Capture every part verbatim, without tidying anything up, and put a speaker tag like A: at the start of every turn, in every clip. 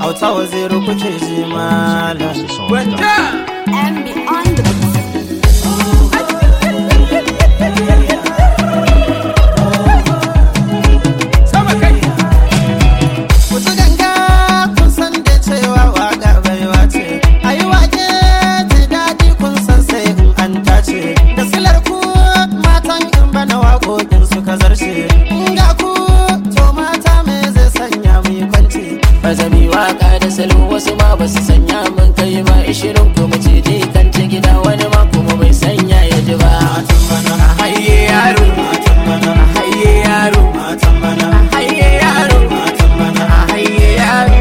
A: auta waziri kuke ji malam
B: Wanda
C: and beyond the
B: sama kai
A: kusa ganga kun san da cewa waka baiwa ce ayi wake ta daɗi kun san sai in an tace da silar ku matan in bana waƙoƙin suka zarce in ga ku to mata me zai sanya mu yi kwanci
D: ba zami waka da salo wasu ma ba su sanya mun kai ma ishirin kuma ce je kan ta gida wani ma kuma bai sanya ya ji ba
B: haye yaro haye yaro haye yaro haye yaro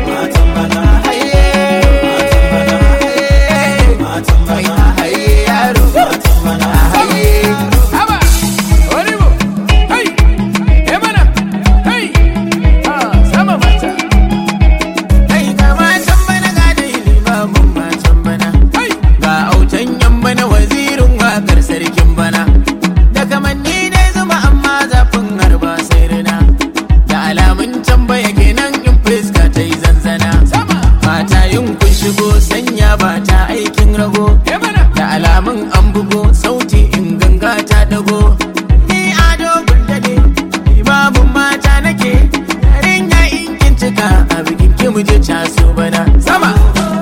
B: haye yaro haye haba wani mu hai he mana hai ah sama mata hai ga matan bana ga dai limamin matan bana hai ga autan yan bana wazirin wakar sarkin bana da kamanni dai zuma amma zafin harba sai rina da alamun tambaya kenan in fuska ta yi zanzana mata yin kun shigo sanya ba ta aikin rago da alamun an bugo sauti in ganga ta dago ni ado guldade imamun mata nake yarin ya in kin cika a bikin ki muje caso bana sama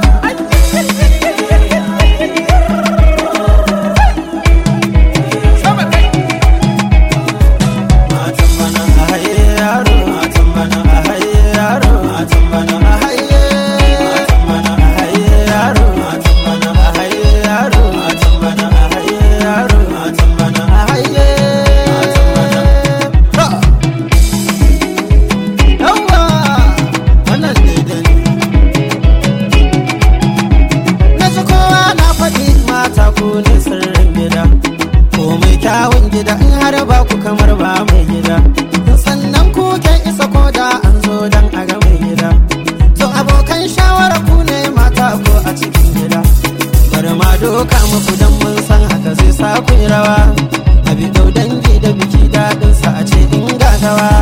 B: sama kai
A: matan bana haye yaro matan bana haye yaro matan bana haye matan bana haye yaro matan bana haye yaro matan bana haye yaro matan bana haye matan bana yawa wannan daidai na ji kowa na faɗi mata ku ne sirrin gida komai kyawun gida in har ba ku kamar ba mai gida sannan ku ke isa ko da an zo dan a ga mai gida to abokan shawara ku ne mata ko a cikin gida bari ma doka muku dan mun san haka zai sa ku yi rawa abi dau dangi da biki daɗin sa a ce in gagawa